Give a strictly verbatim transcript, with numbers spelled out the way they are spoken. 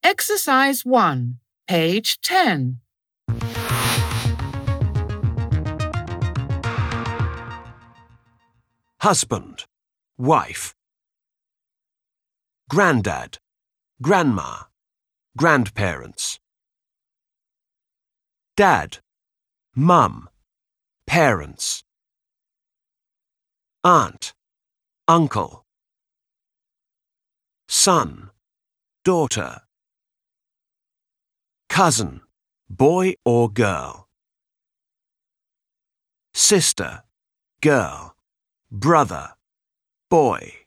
Exercise one, page ten. Husband, wife. Grandad, grandma, grandparents. Dad, mum, parents. Aunt, uncle. Son, daughter. Cousin, boy or girl. Sister, girl. Brother, boy.